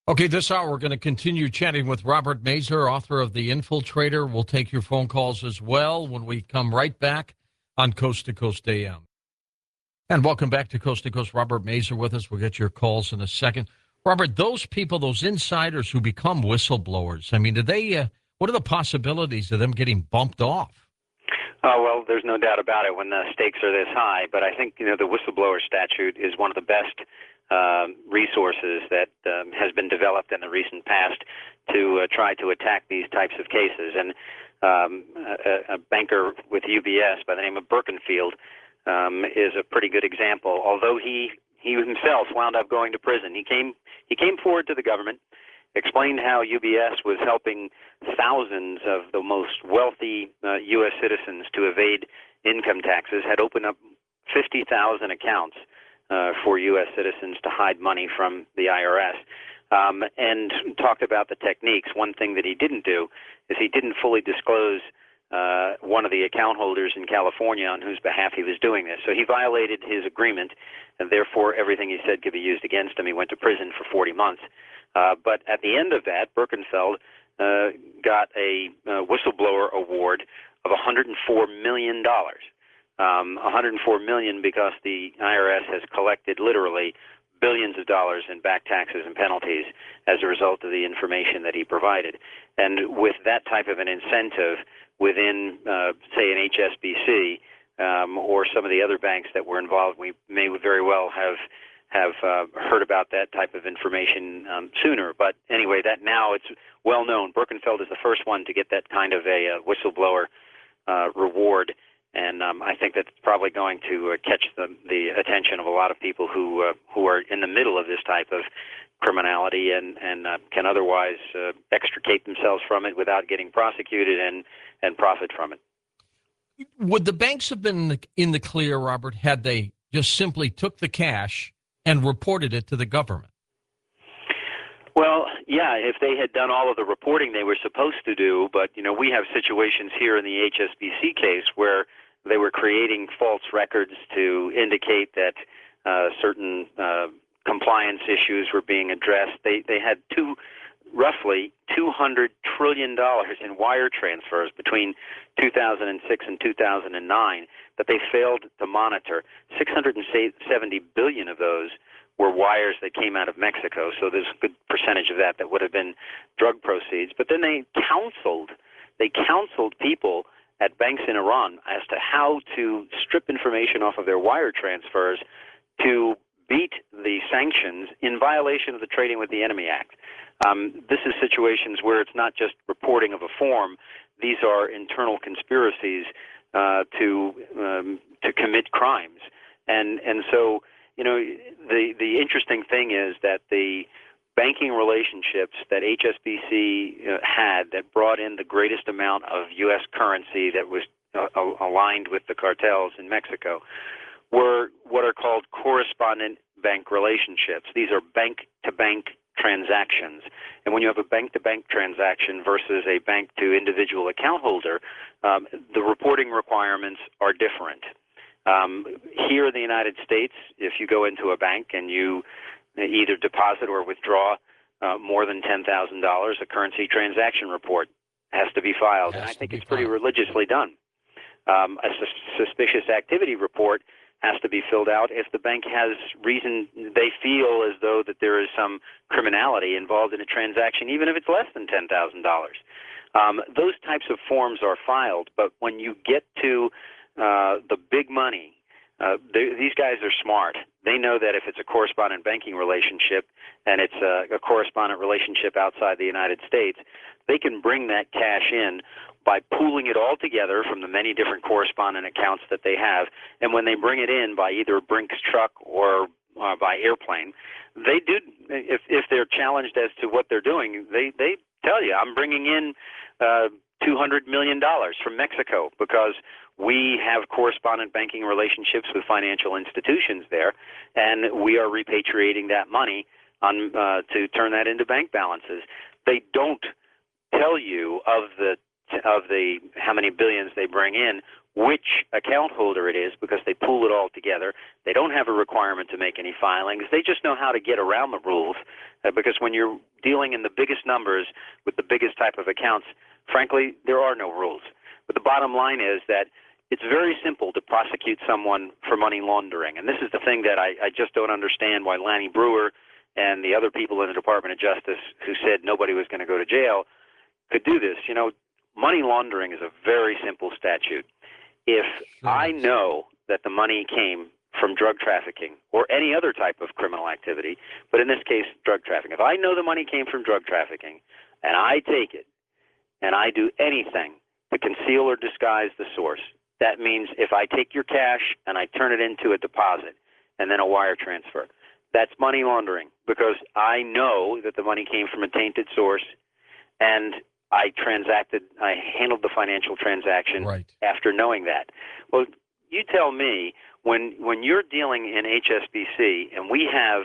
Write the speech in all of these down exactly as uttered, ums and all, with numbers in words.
Okay, this hour we're going to continue chatting with Robert Mazur, author of The Infiltrator. We'll take your phone calls as well when we come right back on Coast to Coast A M. And welcome back to Coast to Coast. Robert Mazur with us. We'll get your calls in a second. Robert, those people, those insiders who become whistleblowers, I mean, do they? Uh, what are the possibilities of them getting bumped off? Oh, well, there's no doubt about it when the stakes are this high. But I think, you know, the whistleblower statute is one of the best uh, resources that um, has been developed in the recent past to uh, try to attack these types of cases. And um, a, a banker with U B S by the name of Birkenfield um, is a pretty good example. Although he he himself wound up going to prison, he came he came forward to the government, explained how U B S was helping thousands of the most wealthy uh, U S citizens to evade income taxes, had opened up fifty thousand accounts uh, for U S citizens to hide money from the I R S, um, and talked about the techniques. One thing that he didn't do is he didn't fully disclose uh, one of the account holders in California on whose behalf he was doing this. So he violated his agreement, and therefore everything he said could be used against him. He went to prison for forty months. Uh, but at the end of that, Birkenfeld uh, got a uh, whistleblower award of one hundred four million dollars. Um, one hundred four million dollars because the I R S has collected literally billions of dollars in back taxes and penalties as a result of the information that he provided. And with that type of an incentive within, uh, say, an H S B C um, or some of the other banks that were involved, we may very well have have uh, heard about that type of information um, sooner. But anyway, that now it's well known. Birkenfeld is the first one to get that kind of a, a whistleblower uh, reward, and um, I think that's probably going to uh, catch the, the attention of a lot of people who uh, who are in the middle of this type of criminality and, and uh, can otherwise uh, extricate themselves from it without getting prosecuted and, and profit from it. Would the banks have been in the clear, Robert, had they just simply took the cash and reported it to the government? Well, yeah, if they had done all of the reporting they were supposed to do, but, you know, we have situations here in the H S B C case where they were creating false records to indicate that uh, certain uh, compliance issues were being addressed. They they had two, roughly two hundred trillion dollars in wire transfers between two thousand six and two thousand nine that they failed to monitor. six hundred seventy billion dollars of those were wires that came out of Mexico, so there's a good percentage of that that would have been drug proceeds. But then they counseled, they counseled people at banks in Iran as to how to strip information off of their wire transfers to beat the sanctions in violation of the Trading with the Enemy Act. Um, this is situations where it's not just reporting of a form. These are internal conspiracies uh, to um, to commit crimes. And and so, you know, the, the interesting thing is that the banking relationships that H S B C uh, had that brought in the greatest amount of U S currency that was uh, aligned with the cartels in Mexico were what are called correspondent bank relationships. These are bank-to-bank transactions. And when you have a bank-to-bank transaction versus a bank-to-individual account holder, um, the reporting requirements are different. Um, here in the United States, if you go into a bank and you either deposit or withdraw uh, more than ten thousand dollars, a currency transaction report has to be filed. And I think it's pretty religiously done. Um, a sus- suspicious activity report has to be filled out if the bank has reason, they feel as though that there is some criminality involved in a transaction, even if it's less than ten thousand dollars. Um, those types of forms are filed, but when you get to uh, the big money, uh, these guys are smart. They know that if it's a correspondent banking relationship and it's a, a correspondent relationship outside the United States, they can bring that cash in by pooling it all together from the many different correspondent accounts that they have. And when they bring it in by either a Brinks truck or uh, by airplane, they do, if, if they're challenged as to what they're doing, they, they tell you, I'm bringing in uh, two hundred million dollars from Mexico because we have correspondent banking relationships with financial institutions there, and we are repatriating that money on uh, to turn that into bank balances. They don't tell you of the of the how many billions they bring in which account holder it is because they pool it all together. They don't have a requirement to make any filings. They just know how to get around the rules uh, because when you're dealing in the biggest numbers with the biggest type of accounts, frankly, there are no rules. But the bottom line is that it's very simple to prosecute someone for money laundering. And this is the thing that I, I just don't understand why Lanny Breuer and the other people in the Department of Justice who said nobody was going to go to jail could do this. You know, money laundering is a very simple statute. If Sure. I know that the money came from drug trafficking or any other type of criminal activity, but in this case, drug trafficking, if I know the money came from drug trafficking and I take it and I do anything to conceal or disguise the source, that means if I take your cash and I turn it into a deposit and then a wire transfer, that's money laundering because I know that the money came from a tainted source and I transacted, I handled the financial transaction Right. after knowing that. Well, you tell me, when when you're dealing in H S B C and we have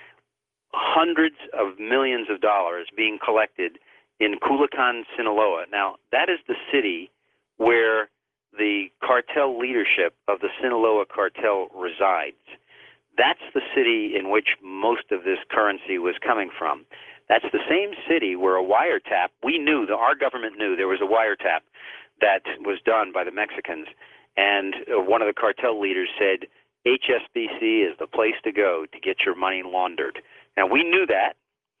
hundreds of millions of dollars being collected in Culiacan, Sinaloa. Now, that is the city where the cartel leadership of the Sinaloa cartel resides. That's the city in which most of this currency was coming from. That's the same city where a wiretap, we knew, the, our government knew there was a wiretap that was done by the Mexicans, and uh, one of the cartel leaders said, H S B C is the place to go to get your money laundered. Now, we knew that.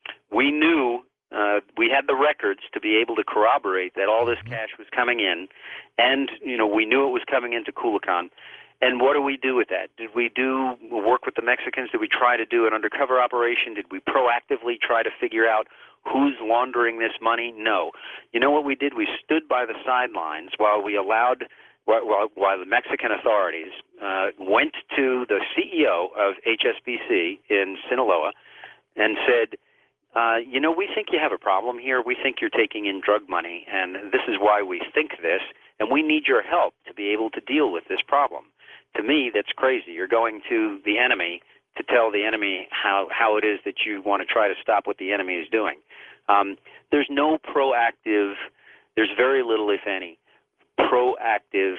We knew uh, we had the records to be able to corroborate that all this cash was coming in, and, you know, we knew it was coming into Culiacan. And what do we do with that? Did we do work with the Mexicans? Did we try to do an undercover operation? Did we proactively try to figure out who's laundering this money? No. You know what we did? We stood by the sidelines while we allowed, while, while the Mexican authorities uh, went to the C E O of H S B C in Sinaloa and said, uh, you know, we think you have a problem here. We think you're taking in drug money, and this is why we think this, and we need your help to be able to deal with this problem. To me, that's crazy. You're going to the enemy to tell the enemy how, how it is that you want to try to stop what the enemy is doing. Um, there's no proactive, there's very little, if any, proactive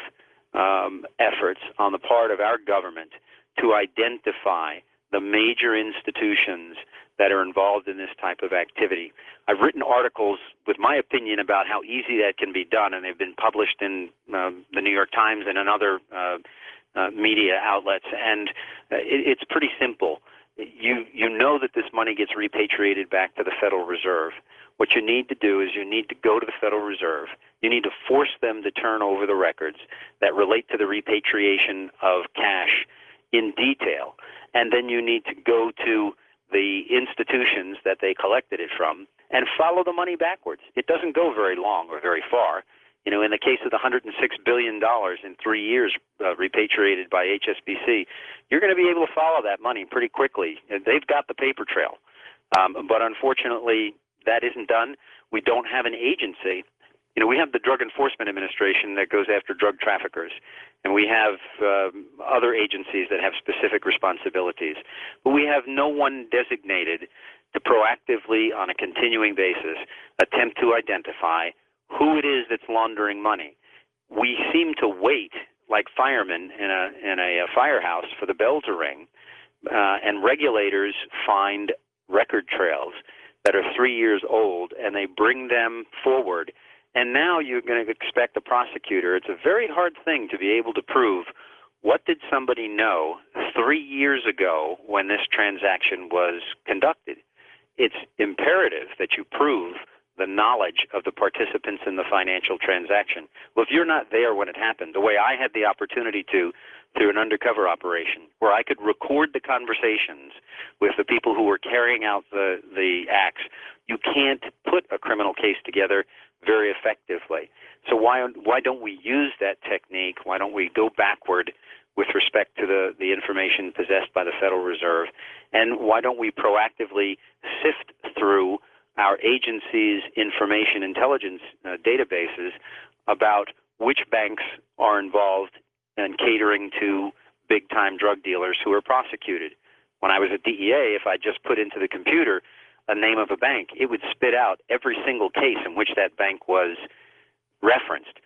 um, efforts on the part of our government to identify the major institutions that are involved in this type of activity. I've written articles with my opinion about how easy that can be done, and they've been published in um, the New York Times and in other uh, uh, media outlets, and uh, it, it's pretty simple. You, you know that this money gets repatriated back to the Federal Reserve. What you need to do is you need to go to the Federal Reserve. You need to force them to turn over the records that relate to the repatriation of cash in detail, and then you need to go to the institutions that they collected it from and follow the money backwards. It doesn't go very long or very far. You know, in the case of the one hundred six billion dollars in three years uh, repatriated by H S B C, you're going to be able to follow that money pretty quickly. They've got the paper trail. Um, but unfortunately, that isn't done. We don't have an agency. You know, we have the Drug Enforcement Administration that goes after drug traffickers, and we have uh, other agencies that have specific responsibilities. But we have no one designated to proactively, on a continuing basis, attempt to identify who it is that's laundering money. We seem to wait like firemen in a, in a, a firehouse for the bell to ring, uh, and regulators find record trails that are three years old, and they bring them forward. And now you're going to expect a prosecutor. It's a very hard thing to be able to prove what did somebody know three years ago when this transaction was conducted. It's imperative that you prove the knowledge of the participants in the financial transaction. Well, if you're not there when it happened, the way I had the opportunity to through an undercover operation, where I could record the conversations with the people who were carrying out the, the acts, you can't put a criminal case together very effectively. So why why don't we use that technique? Why don't we go backward with respect to the, the information possessed by the Federal Reserve? And why don't we proactively sift through our agency's information intelligence uh, databases about which banks are involved in catering to big-time drug dealers who are prosecuted? When I was at D E A, if I just put into the computer a name of a bank, it would spit out every single case in which that bank was referenced.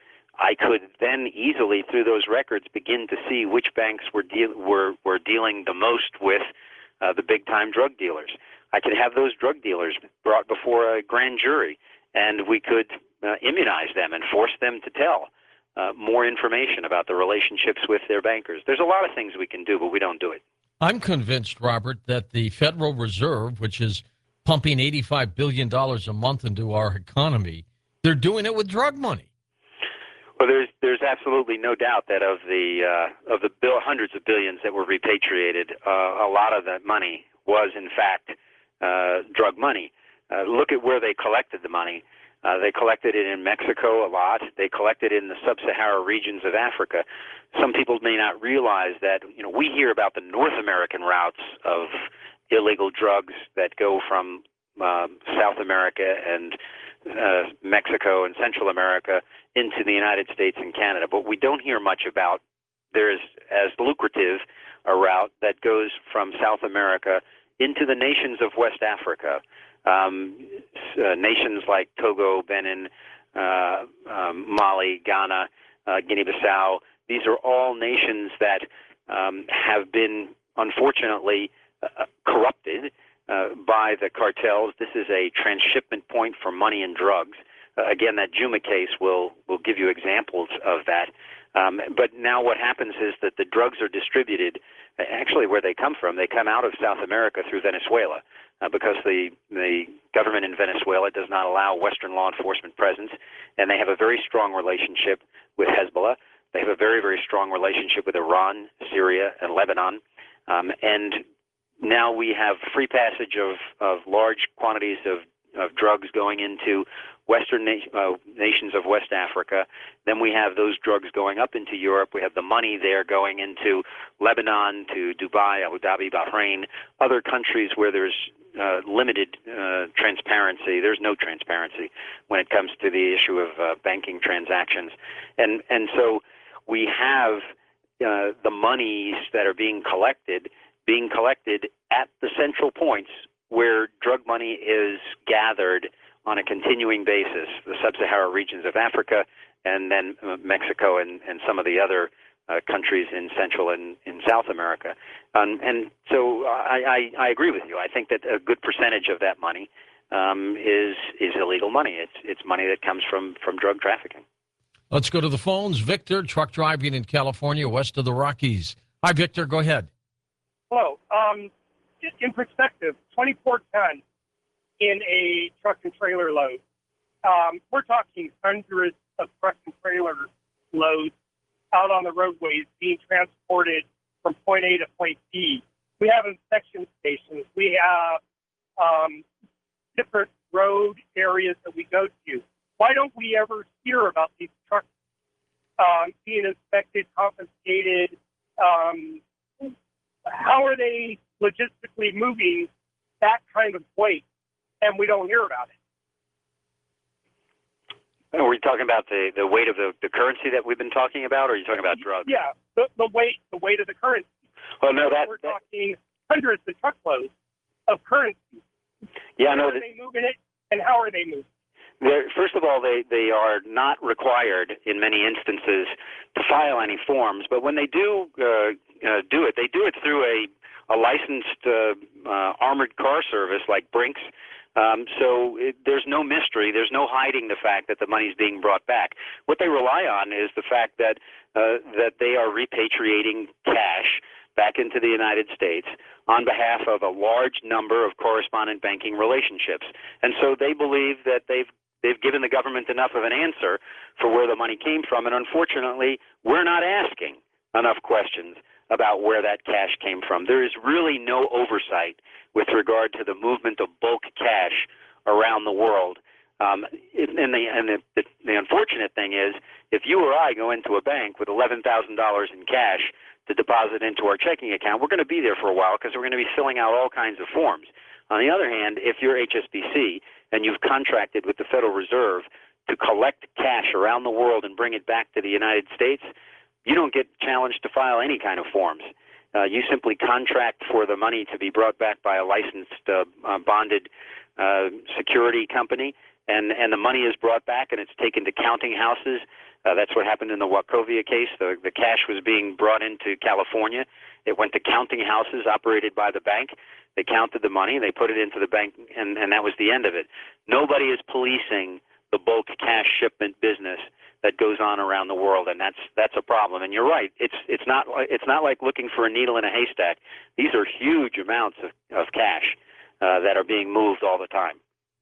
I could then easily, through those records, begin to see which banks were deal- were were dealing the most with uh, the big-time drug dealers. I could have those drug dealers brought before a grand jury, and we could uh, immunize them and force them to tell uh, more information about the relationships with their bankers. There's a lot of things we can do, but we don't do it. I'm convinced, Robert, that the Federal Reserve, which is pumping eighty-five billion dollars a month into our economy, they're doing it with drug money. Well, there's there's absolutely no doubt that of the uh, of the bill, hundreds of billions that were repatriated, uh, a lot of that money was in fact uh, drug money. Uh, look at where they collected the money. Uh, they collected it in Mexico a lot. They collected it in the sub-Saharan regions of Africa. Some people may not realize that, you know, we hear about the North American routes of illegal drugs that go from um, South America and uh, Mexico and Central America into the United States and Canada. But we don't hear much about there's as lucrative a route that goes from South America into the nations of West Africa. Um, uh, nations like Togo, Benin, uh, um, Mali, Ghana, uh, Guinea-Bissau, these are all nations that um, have been, unfortunately, uh, corrupted uh, by the cartels. This is a transshipment point for money and drugs. Uh, again, that Juma case will, will give you examples of that. Um, but now what happens is that the drugs are distributed, actually where they come from. They come out of South America through Venezuela. Uh, because the the government in Venezuela does not allow Western law enforcement presence, and they have a very strong relationship with Hezbollah. They have a very, very strong relationship with Iran, Syria, and Lebanon. Um, and now we have free passage of, of large quantities of, of drugs going into Western na- uh, nations of West Africa. Then we have those drugs going up into Europe. We have the money there going into Lebanon, to Dubai, Abu Dhabi, Bahrain, other countries where there's uh, limited uh, transparency. There's no transparency when it comes to the issue of uh, banking transactions. And, and so we have uh, the monies that are being collected being collected at the central points where drug money is gathered on a continuing basis, the sub-Saharan regions of Africa, and then uh, Mexico and, and some of the other uh, countries in Central and in South America. Um, and so I, I, I agree with you. I think that a good percentage of that money um, is is illegal money. It's it's money that comes from, from drug trafficking. Let's go to the phones. Victor, truck driving in California, west of the Rockies. Hi, Victor. Go ahead. Hello. Um, just in perspective, twenty-four ton in a truck and trailer load. Um, we're talking hundreds of truck and trailer loads out on the roadways being transported from point A to point B. We have inspection stations. We have um, different road areas that we go to. Why don't we ever hear about these trucks um, being inspected, confiscated? Um, how are they logistically moving that kind of weight? And we don't hear about it. Are we talking about the, the weight of the, the currency that we've been talking about, or are you talking about drugs? Yeah, the, the weight the weight of the currency. Well, no, that we're that, talking hundreds of truckloads of currency. Yeah, how no. Are they moving it, and how are they moving? They're, first of all, they, they are not required in many instances to file any forms, but when they do uh, uh, do it, they do it through a, a licensed uh, uh, armored car service like Brinks. Um, so it, there's no mystery. There's no hiding the fact that the money's being brought back. What they rely on is the fact that uh, that they are repatriating cash back into the United States on behalf of a large number of correspondent banking relationships. And so they believe that they've they've given the government enough of an answer for where the money came from. And unfortunately, we're not asking enough questions about where that cash came from. There is really no oversight with regard to the movement of bulk cash around the world. Um, and the, and the, the, the unfortunate thing is, if you or I go into a bank with eleven thousand dollars in cash to deposit into our checking account, we're going to be there for a while because we're going to be filling out all kinds of forms. On the other hand, if you're H S B C and you've contracted with the Federal Reserve to collect cash around the world and bring it back to the United States, you don't get challenged to file any kind of forms. Uh, you simply contract for the money to be brought back by a licensed, uh, uh, bonded uh, security company, and and the money is brought back and it's taken to counting houses. Uh, that's what happened in the Wachovia case. The, the cash was being brought into California. It went to counting houses operated by the bank. They counted the money, they put it into the bank, and, and that was the end of it. Nobody is policing the bulk cash shipment business that goes on around the world, and that's that's a problem. And you're right. It's it's not it's not like looking for a needle in a haystack. These are huge amounts of, of cash uh, that are being moved all the time.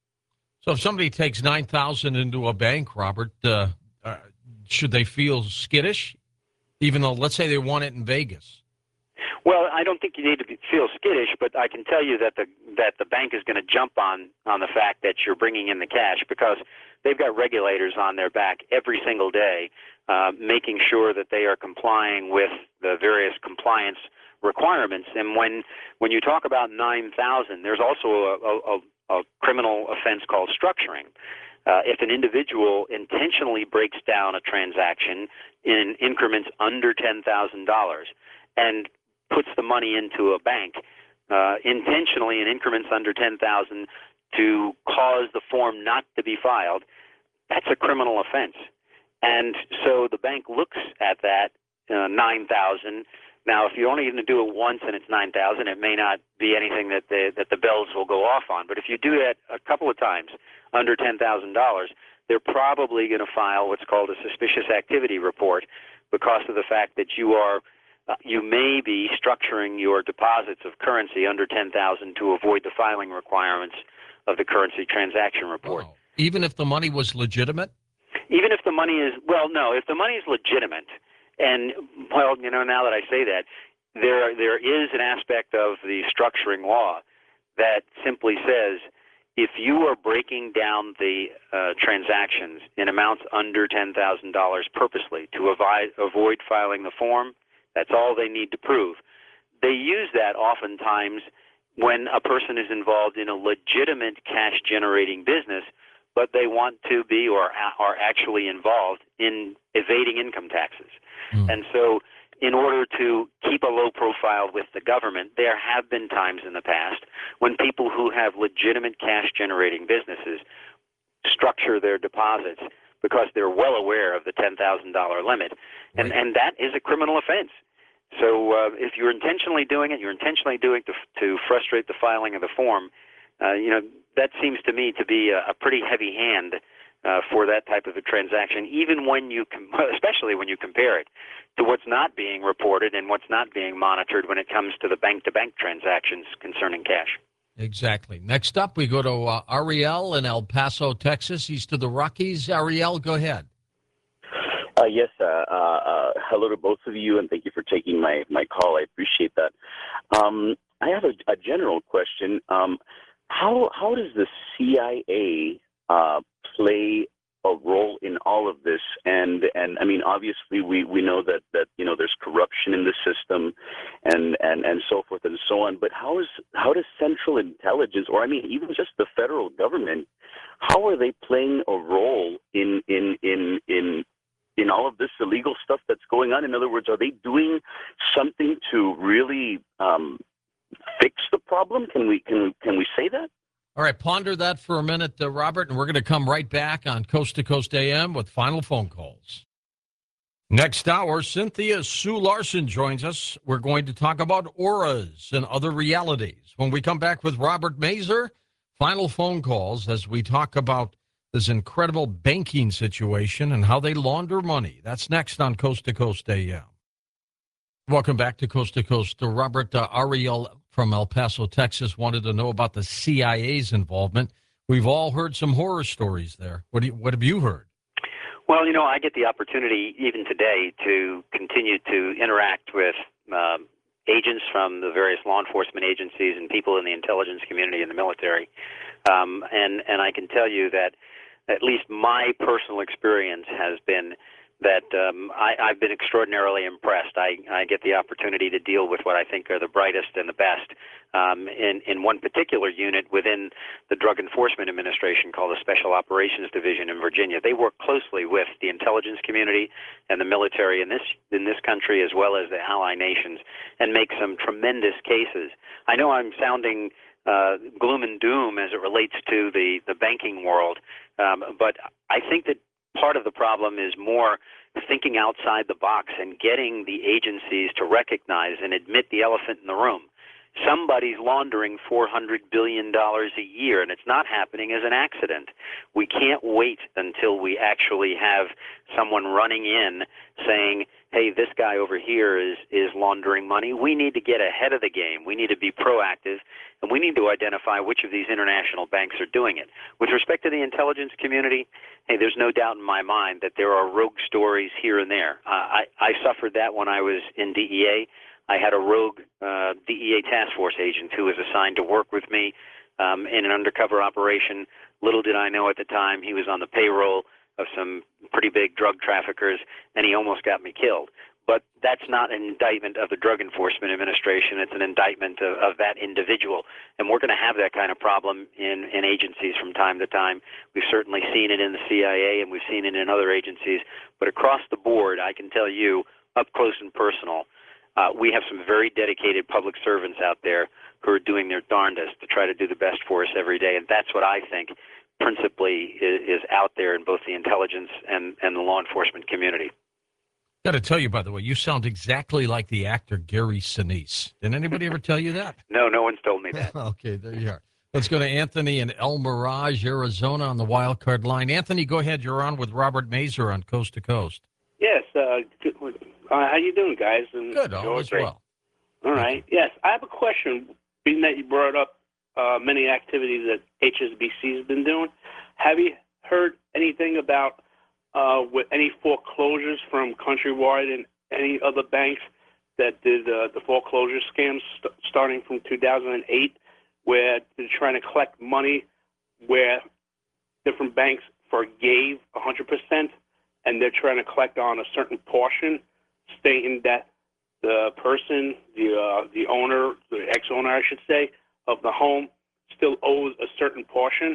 So if somebody takes nine thousand into a bank, Robert, uh, uh, should they feel skittish, even though, let's say, they won it in Vegas? Well, I don't think you need to be, feel skittish, but I can tell you that the that the bank is going to jump on on the fact that you're bringing in the cash, because they've got regulators on their back every single day, uh, making sure that they are complying with the various compliance requirements. And when when you talk about nine thousand, there's also a, a, a criminal offense called structuring. Uh, if an individual intentionally breaks down a transaction in increments under ten thousand dollars and puts the money into a bank uh, intentionally in increments under ten thousand dollars to cause the form not to be filed, that's a criminal offense. And so the bank looks at that uh, nine thousand dollars. Now, if you're only going to do it once and it's nine thousand dollars, it may not be anything that the, that the bells will go off on. But if you do that a couple of times under ten thousand dollars, they're probably going to file what's called a suspicious activity report, because of the fact that you are uh, you may be structuring your deposits of currency under ten thousand dollars to avoid the filing requirements of the currency transaction report. Wow. Even if the money was legitimate? Even if the money is, well, no, if the money is legitimate, and, well, you know, now that I say that, there there is an aspect of the structuring law that simply says if you are breaking down the uh, transactions in amounts under ten thousand dollars purposely to avoid, avoid filing the form, that's all they need to prove. They use that oftentimes when a person is involved in a legitimate cash-generating business, but they want to be or are actually involved in evading income taxes. Mm. And so in order to keep a low profile with the government, there have been times in the past when people who have legitimate cash-generating businesses structure their deposits because they're well aware of the ten thousand dollars limit. And, right. and that is a criminal offense. So uh, if you're intentionally doing it, you're intentionally doing it to, to frustrate the filing of the form, uh, you know, that seems to me to be a, a pretty heavy hand uh, for that type of a transaction, even when you, com- especially when you compare it to what's not being reported and what's not being monitored when it comes to the bank-to-bank transactions concerning cash. Exactly. Next up, we go to uh, Ariel in El Paso, Texas, east of the Rockies. Ariel, go ahead. Uh, yes, uh, uh, uh, hello to both of you, and thank you for taking my, my call. I appreciate that. Um, I have a, a general question. Um, how how does the C I A uh, play a role in all of this? And and I mean, obviously, we, we know that, that you know there's corruption in the system, and, and, and so forth and so on. But how is how does Central Intelligence, or I mean, even just the federal government, how are they playing a role in in in in in all of this illegal stuff that's going on? In other words, are they doing something to really um, fix the problem? Can we can we can we say that? All right, ponder that for a minute, uh, Robert, and we're going to come right back on Coast to Coast A M with final phone calls. Next hour, Cynthia Sue Larson joins us. We're going to talk about auras and other realities. When we come back with Robert Mazur, final phone calls as we talk about this incredible banking situation and how they launder money. That's next on Coast to Coast A M. Welcome back to Coast to Coast. Robert, uh, Ariel from El Paso, Texas, wanted to know about the C I A's involvement. We've all heard some horror stories there. What, do you, what have you heard? Well, you know, I get the opportunity even today to continue to interact with um, agents from the various law enforcement agencies and people in the intelligence community and the military. Um, and, and I can tell you that at least my personal experience has been that um, I, I've been extraordinarily impressed. I, I get the opportunity to deal with what I think are the brightest and the best um, in, in one particular unit within the Drug Enforcement Administration called the Special Operations Division in Virginia. They work closely with the intelligence community and the military in this in this country as well as the ally nations and make some tremendous cases. I know I'm sounding uh, gloom and doom as it relates to the, the banking world. Um, but I think that part of the problem is more thinking outside the box and getting the agencies to recognize and admit the elephant in the room. Somebody's laundering four hundred billion dollars a year, and it's not happening as an accident. We can't wait until we actually have someone running in saying, hey, this guy over here is, is laundering money. We need to get ahead of the game. We need to be proactive, and we need to identify which of these international banks are doing it. With respect to the intelligence community, hey, there's no doubt in my mind that there are rogue stories here and there. Uh, I, I suffered that when I was in D E A. I had a rogue uh, D E A task force agent who was assigned to work with me um, in an undercover operation. Little did I know at the time he was on the payroll of some pretty big drug traffickers, and he almost got me killed. But that's not an indictment of the Drug Enforcement Administration. It's an indictment of, of that individual. And we're going to have that kind of problem in, in agencies from time to time. We've certainly seen it in the C I A, and we've seen it in other agencies. But across the board, I can tell you, up close and personal, Uh, we have some very dedicated public servants out there who are doing their darndest to try to do the best for us every day, and that's what I think principally is, is out there in both the intelligence and, and the law enforcement community. Got to tell you, by the way, you sound exactly like the actor Gary Sinise. Did anybody ever tell you that? No, no one's told me that. Okay, there you are. Let's go to Anthony in El Mirage, Arizona on the wild card line. Anthony, go ahead. You're on with Robert Mazur on Coast to Coast. Yes. Uh, good, uh, how you doing, guys? And Good, all is well. All right. Yes, I have a question. Being that you brought up uh, many activities that H S B C has been doing, have you heard anything about uh, with any foreclosures from Countrywide and any other banks that did uh, the foreclosure scams st- starting from two thousand eight, where they're trying to collect money where different banks forgave one hundred percent, and they're trying to collect on a certain portion, stating that the person, the uh, the owner, the ex-owner, I should say, of the home still owes a certain portion.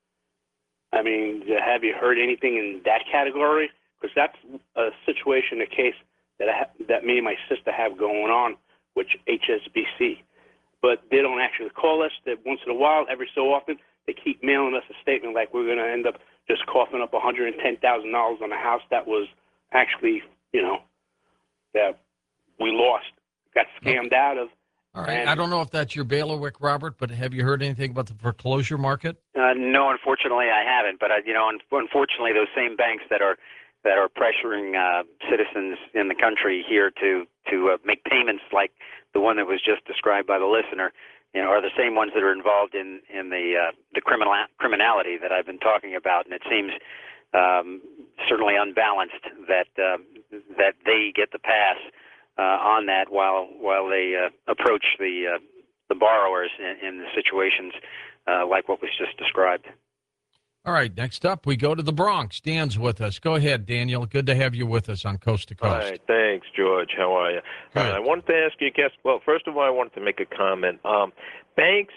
I mean, have you heard anything in that category? Because that's a situation, a case that I ha- that me and my sister have going on with H S B C. But they don't actually call us. That once in a while, every so often, they keep mailing us a statement like we're going to end up just coughing up one hundred ten thousand dollars on a house that was actually, you know, that we lost, got scammed out of. All right. I don't know if that's your bailiwick, Robert, but have you heard anything about the foreclosure market? Uh, no, unfortunately, I haven't. But uh, you know, un- unfortunately, those same banks that are that are pressuring uh, citizens in the country here to to uh, make payments like the one that was just described by the listener, you know, are the same ones that are involved in in the uh, the criminal criminality that I've been talking about, and it seems um, certainly unbalanced that uh, that they get the pass uh, on that while while they uh, approach the uh, the borrowers in, in the situations uh, like what was just described. All right, next up, we go to the Bronx. Dan's with us. Go ahead, Daniel. Good to have you with us on Coast to Coast. All right, thanks, George. How are you? Uh, I wanted to ask you, I guess, well, first of all, I wanted to make a comment. Um, banks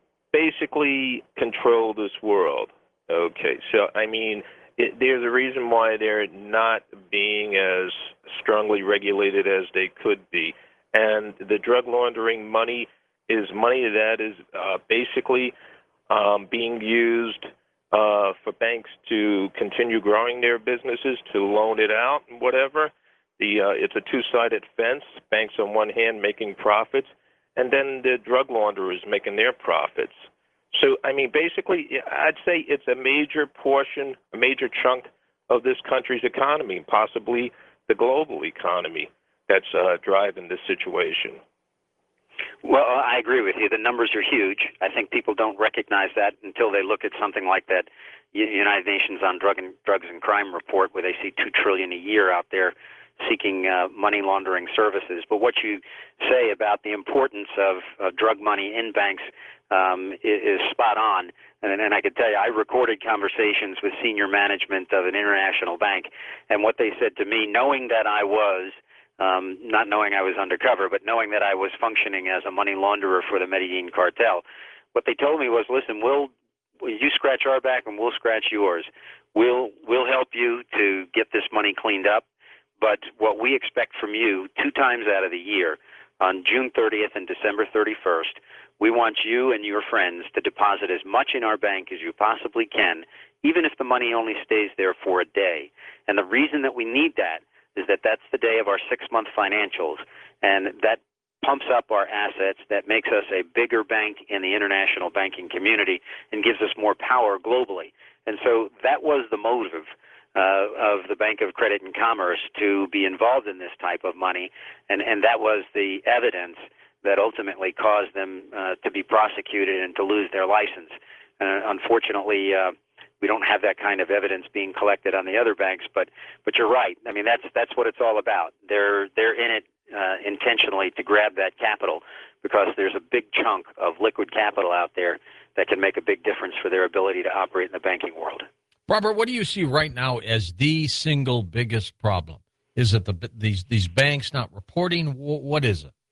basically control this world. Okay, so, I mean, it, there's a reason why they're not being as strongly regulated as they could be. And the drug laundering money is money that is uh, basically um, being used Uh, for banks to continue growing their businesses, to loan it out and whatever. The uh, it's a two-sided fence. Banks on one hand making profits, and then the drug launderers making their profits. So, I mean, basically, I'd say it's a major portion, a major chunk of this country's economy, possibly the global economy, that's uh, driving this situation. Well, I agree with you. The numbers are huge. I think people don't recognize that until they look at something like that United Nations on Drug and Drugs and Crime report, where they see two trillion dollars a year out there seeking uh, money laundering services. But what you say about the importance of uh, drug money in banks um, is, is spot on. And, and I can tell you, I recorded conversations with senior management of an international bank, and what they said to me, knowing that I was Um, not knowing I was undercover, but knowing that I was functioning as a money launderer for the Medellin cartel. What they told me was, listen, we'll, you scratch our back and we'll scratch yours. We'll, we'll help you to get this money cleaned up, but what we expect from you two times out of the year, on June thirtieth and December thirty-first, We want you and your friends to deposit as much in our bank as you possibly can, even if the money only stays there for a day. And the reason that we need that is that that's the day of our six-month financials, and that pumps up our assets, that makes us a bigger bank in the international banking community and gives us more power globally. And so that was the motive uh, of the Bank of Credit and Commerce to be involved in this type of money, and, and that was the evidence that ultimately caused them uh, to be prosecuted and to lose their license. Uh, unfortunately, uh, we don't have that kind of evidence being collected on the other banks, but but you're right. I mean, that's that's what it's all about. They're they're in it uh, intentionally to grab that capital because there's a big chunk of liquid capital out there that can make a big difference for their ability to operate in the banking world. Robert, what do you see right now as the single biggest problem? Is it the these these banks not reporting? What is it?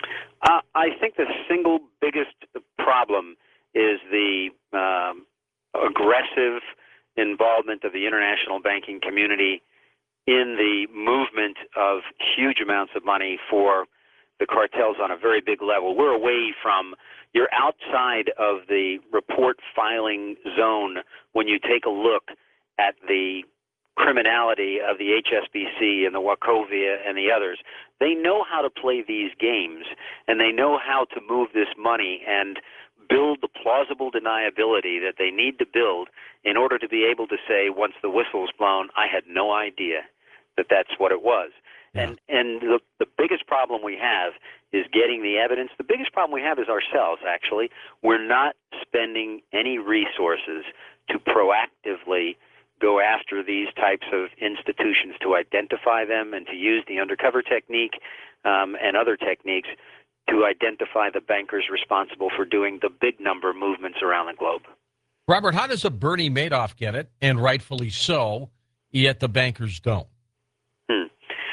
Uh, I think the single biggest problem is the um, aggressive involvement of the international banking community in the movement of huge amounts of money for the cartels on a very big level. We're away from, you're outside of the report filing zone when you take a look at the criminality of the H S B C and the Wachovia and the others. They know how to play these games, and they know how to move this money and build the plausible deniability that they need to build in order to be able to say, once the whistle's blown, I had no idea that that's what it was. Yeah. And and the, the biggest problem we have is getting the evidence. The biggest problem we have is ourselves, actually. We're not spending any resources to proactively go after these types of institutions, to identify them and to use the undercover technique um, and other techniques to identify the bankers responsible for doing the big number movements around the globe. Robert, how does a Bernie Madoff get it, and rightfully so, yet the bankers don't? Hmm.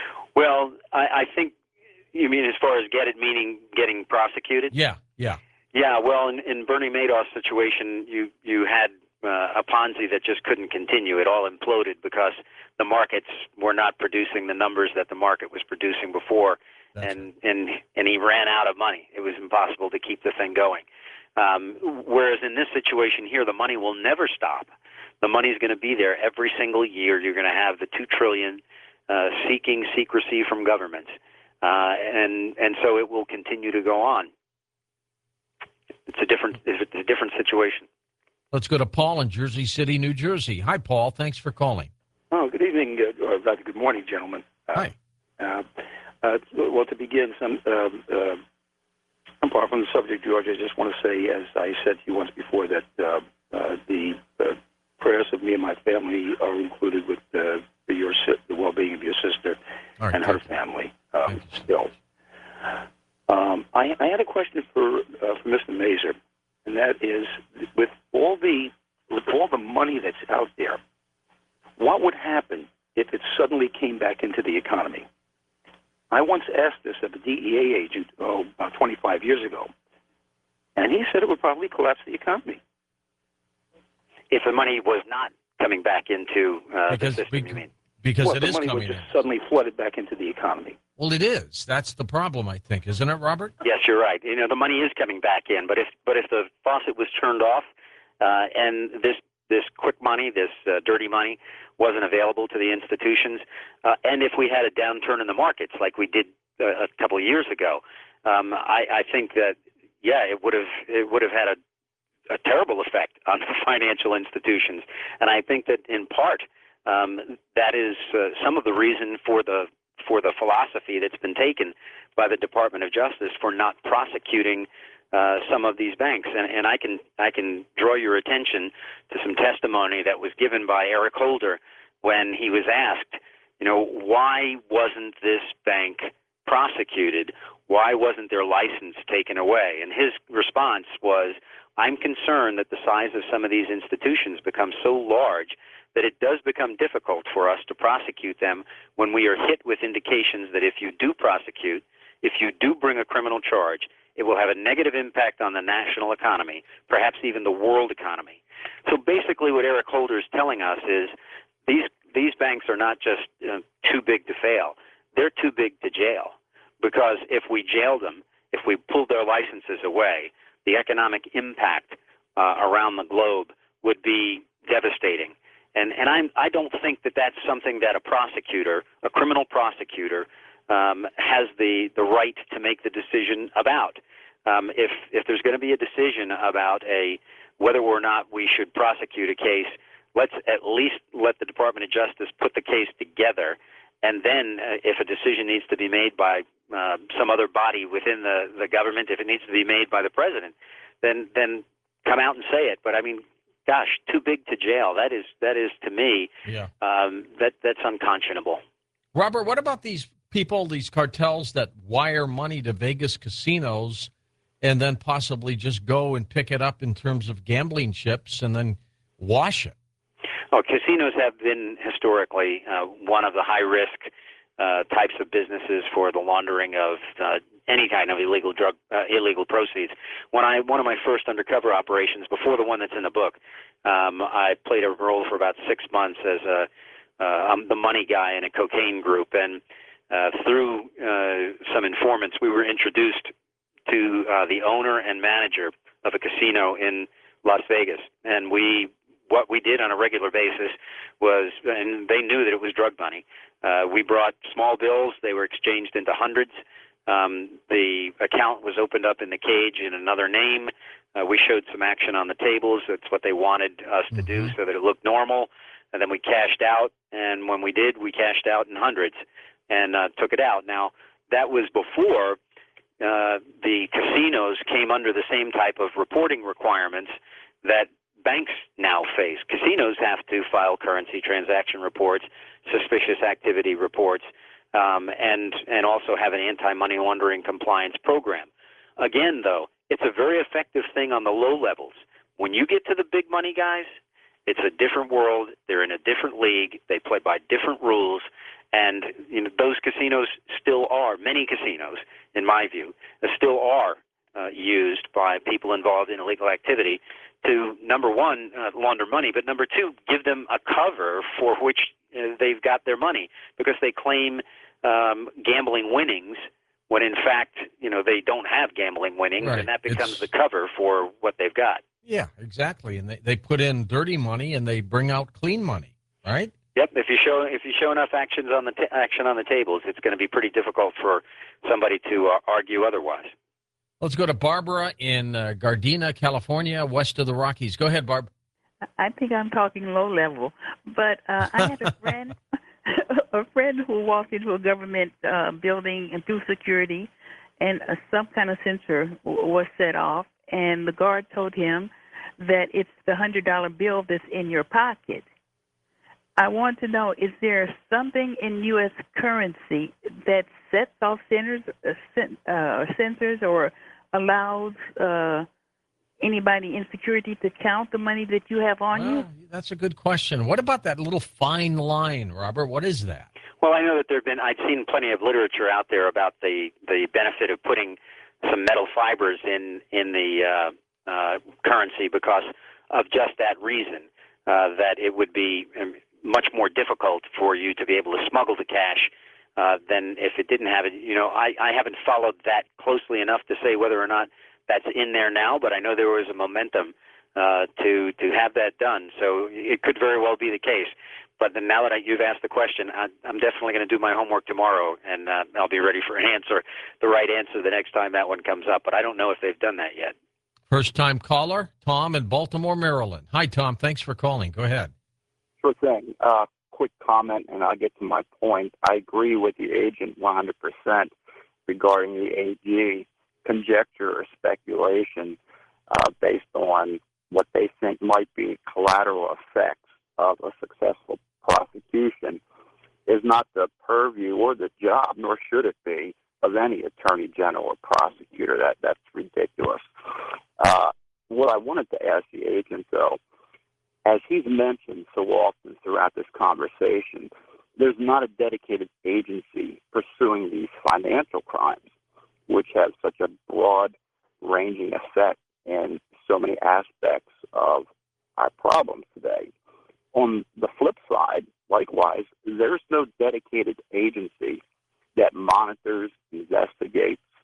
Well, I, I think you mean as far as get it, meaning getting prosecuted? Yeah, yeah. Yeah, well, in, in Bernie Madoff's situation, you, you had uh, a Ponzi that just couldn't continue. It all imploded because the markets were not producing the numbers that the market was producing before. That's and, right. and and he ran out of money. It was impossible to keep the thing going. Um, whereas in this situation here, the money will never stop. The money's going to be there every single year. You're going to have the two trillion dollars uh, seeking secrecy from governments, uh, and and so it will continue to go on. It's a different it's a different situation. Let's go to Paul in Jersey City, New Jersey. Hi, Paul. Thanks for calling. Oh, good evening, uh, or rather, good morning, gentlemen. Uh, Hi. Uh, uh, well, to begin, some um, uh, apart from the subject, George, I just want to say, as I said to you once before, that uh, uh, the uh, prayers of me and my family are included with uh, your the well-being of your sister right, and her family. Um, still, um, I, I had a question for uh, for Mister Mazur, and that is, with all the with all the money that's out there, what would happen if it suddenly came back into the economy? I once asked this of a D E A agent, oh, about twenty-five years ago, and he said it would probably collapse the economy. If the money was not coming back into uh, because, the system, be, you mean? Because well, it the is money coming was just in. suddenly flooded back into the economy. Well, it is. That's the problem, I think, isn't it, Robert? Yes, you're right. You know, the money is coming back in, but if but if the faucet was turned off uh, and this this quick money, this uh, dirty money, wasn't available to the institutions, uh, and if we had a downturn in the markets like we did uh, a couple of years ago, um, I, I think that yeah, it would have it would have had a, a terrible effect on the financial institutions, and I think that in part um, that is uh, some of the reason for the for the philosophy that's been taken by the Department of Justice for not prosecuting uh, some of these banks. And, and I can I can draw your attention to some testimony that was given by Eric Holder when he was asked, you know, why wasn't this bank prosecuted? Why wasn't their license taken away? And his response was, I'm concerned that the size of some of these institutions becomes so large that it does become difficult for us to prosecute them when we are hit with indications that if you do prosecute, if you do bring a criminal charge, it will have a negative impact on the national economy, perhaps even the world economy. So basically what Eric Holder is telling us is these these banks are not just uh, too big to fail. They're too big to jail, because if we jailed them, if we pulled their licenses away, the economic impact uh, around the globe would be devastating. And and I'm, I don't think that that's something that a prosecutor, a criminal prosecutor, um, has the, the right to make the decision about. Um, if if there's going to be a decision about a whether or not we should prosecute a case, let's at least let the Department of Justice put the case together, and then uh, if a decision needs to be made by uh, some other body within the, the government, if it needs to be made by the president, then then come out and say it. But I mean, gosh, too big to jail. That is that is to me, yeah. um, that that's unconscionable. Robert, what about these people, these cartels that wire money to Vegas casinos and then possibly just go and pick it up in terms of gambling chips and then wash it? Oh, casinos have been historically uh, one of the high-risk uh, types of businesses for the laundering of uh, any kind of illegal drug, uh, illegal proceeds. When I one of my first undercover operations, before the one that's in the book, um, I played a role for about six months as a uh, I'm the money guy in a cocaine group, and uh, through uh, some informants, we were introduced to uh, the owner and manager of a casino in Las Vegas, and we what we did on a regular basis was, and they knew that it was drug money. Uh, we brought small bills; they were exchanged into hundreds. Um, the account was opened up in the cage in another name. Uh, we showed some action on the tables. That's what they wanted us to do, so that it looked normal. And then we cashed out, and when we did, we cashed out in hundreds and uh, took it out. Now, that was before Uh, the casinos came under the same type of reporting requirements that banks now face. Casinos have to file currency transaction reports, suspicious activity reports, um, and and also have an anti-money laundering compliance program. Again, though, it's a very effective thing on the low levels. When you get to the big money guys, it's a different world. They're in a different league. They play by different rules. And you know, those casinos still are, many casinos, in my view, still are uh, used by people involved in illegal activity to, number one, uh, launder money, but number two, give them a cover for which uh, they've got their money, because they claim um, gambling winnings when, in fact, you know, they don't have gambling winnings, Right. and that becomes It's... the cover for what they've got. Yeah, exactly. And they, they put in dirty money and they bring out clean money, right? Yep. If you show if you show enough actions on the t- action on the tables, it's going to be pretty difficult for somebody to uh, argue otherwise. Let's go to Barbara in uh, Gardena, California, west of the Rockies. Go ahead, Barb. I think I'm talking low level, but uh, I had a friend, a friend who walked into a government uh, building and through security, and uh, some kind of sensor w- was set off, and the guard told him that it's the hundred dollar bill that's in your pocket. I want to know, is there something in U S currency that sets off sensors, uh, uh, sensors or allows uh, anybody in security to count the money that you have on well, you? That's a good question. What about that little fine line, Robert? What is that? Well, I know that there have been, I've seen plenty of literature out there about the, the benefit of putting some metal fibers in, in the uh, uh, currency because of just that reason, uh, that it would be um, much more difficult for you to be able to smuggle the cash uh, than if it didn't have it. You know, I, I haven't followed that closely enough to say whether or not that's in there now, but I know there was a momentum uh, to to have that done. So it could very well be the case. But then now that I, you've asked the question, I, I'm definitely going to do my homework tomorrow, and uh, I'll be ready for an answer, the right answer the next time that one comes up. But I don't know if they've done that yet. First-time caller, Tom in Baltimore, Maryland. Hi, Tom. Thanks for calling. Go ahead. Sure thing. Uh, quick comment, and I'll get to my point. I agree with the agent one hundred percent regarding the A G conjecture or speculation uh, based on what they think might be collateral effects of a successful prosecution is not the purview or the job, nor should it be, of any attorney general or prosecutor. That That's ridiculous. Uh, what I wanted to ask the agent, though, as he's mentioned so often throughout this conversation, there's not a dedicated agency pursuing these financial crimes, which have such a broad-ranging effect in so many aspects of our problems today. On the flip side, likewise, there's no dedicated agency that monitors, investigates,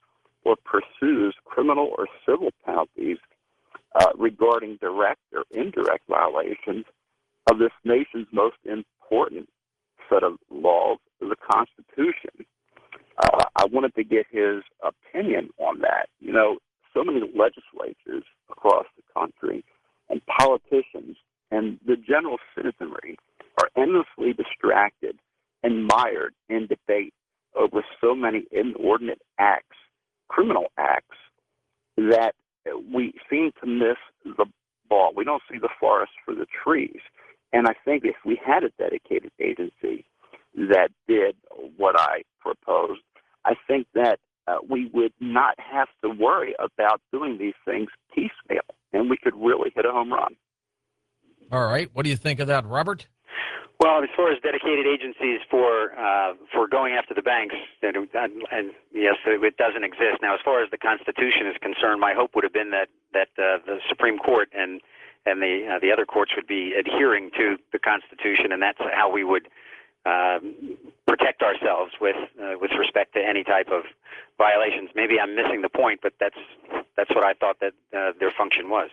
or pursues criminal or civil penalties uh, regarding direct or indirect violations of this nation's most important set of laws, the Constitution. Uh, I wanted to get his opinion on that. You know, so many legislatures across the country and politicians and the general citizenry are endlessly distracted and mired in debate over so many inordinate acts, criminal acts, that we seem to miss the ball. We don't see the forest for the trees. And I think if we had a dedicated agency that did what I proposed, I think that uh, we would not have to worry about doing these things piecemeal, and we could really hit a home run. All right. What do you think of that, Robert? Well, as far as dedicated agencies for uh, for going after the banks, and, and yes, it doesn't exist. Now, as far as the Constitution is concerned, my hope would have been that that uh, the Supreme Court and and the uh, the other courts would be adhering to the Constitution, and that's how we would um, protect ourselves with uh, with respect to any type of violations. Maybe I'm missing the point, but that's that's what I thought that uh, their function was.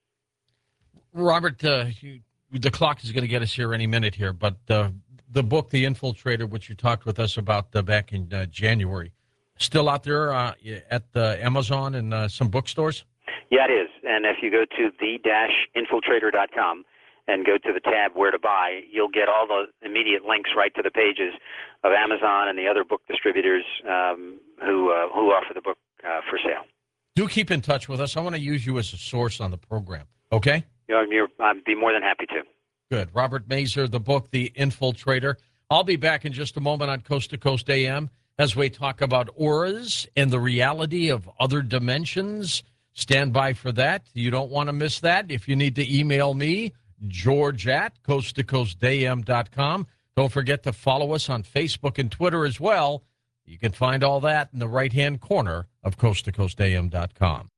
Robert, uh, you, the clock is going to get us here any minute here, but uh, the book, The Infiltrator, which you talked with us about uh, back in uh, January, still out there uh, at uh, Amazon and uh, some bookstores? Yeah, it is. And if you go to the dash infiltrator dot com and go to the tab Where to Buy, you'll get all the immediate links right to the pages of Amazon and the other book distributors um, who uh, who offer the book uh, for sale. Do keep in touch with us. I want to use you as a source on the program, okay? You know, you're, I'd be more than happy to. Good. Robert Mazur, the book, The Infiltrator. I'll be back in just a moment on Coast to Coast A M as we talk about auras and the reality of other dimensions. Stand by for that. You don't want to miss that. If you need to email me, George at coast to coast a m dot com. Don't forget to follow us on Facebook and Twitter as well. You can find all that in the right-hand corner of coast to coast a m dot com.